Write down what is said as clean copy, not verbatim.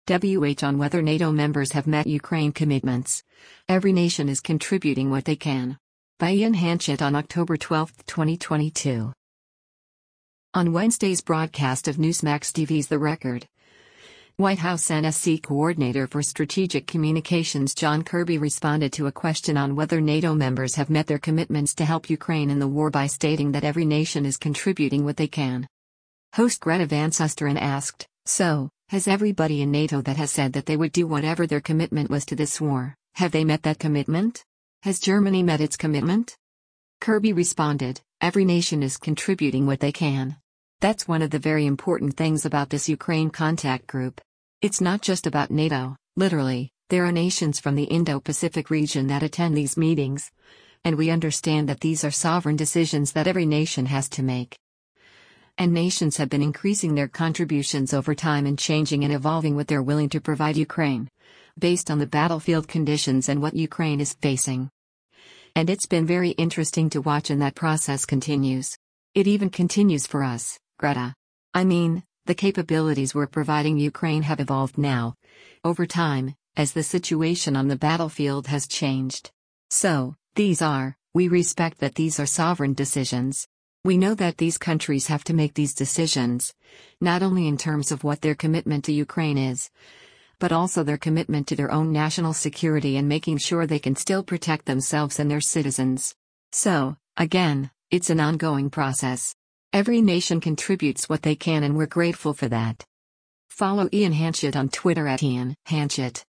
WH on whether NATO members have met Ukraine commitments. Every nation is contributing what they can. By Ian Hanchett on October 12, 2022. On Wednesday's broadcast of Newsmax TV's The Record, White House NSC Coordinator for Strategic Communications John Kirby responded to a question on whether NATO members have met their commitments to help Ukraine in the war by stating that every nation is contributing what they can. Host Greta Van Susteren asked, "So, has everybody in NATO that has said that they would do whatever their commitment was to this war, have they met that commitment? Has Germany met its commitment?" Kirby responded, "Every nation is contributing what they can. That's one of the very important things about this Ukraine contact group. It's not just about NATO, literally, there are nations from the Indo-Pacific region that attend these meetings. And we understand that these are sovereign decisions that every nation has to make. And nations have been increasing their contributions over time and changing and evolving what they're willing to provide Ukraine, based on the battlefield conditions and what Ukraine is facing. And it's been very interesting to watch, and that process continues. It even continues for us, Greta. I mean, the capabilities we're providing Ukraine have evolved now, over time, as the situation on the battlefield has changed. So, we respect that these are sovereign decisions. We know that these countries have to make these decisions, not only in terms of what their commitment to Ukraine is, but also their commitment to their own national security and making sure they can still protect themselves and their citizens. So, again, it's an ongoing process. Every nation contributes what they can, and we're grateful for that." Follow Ian Hanchett on Twitter at Ian Hanchett.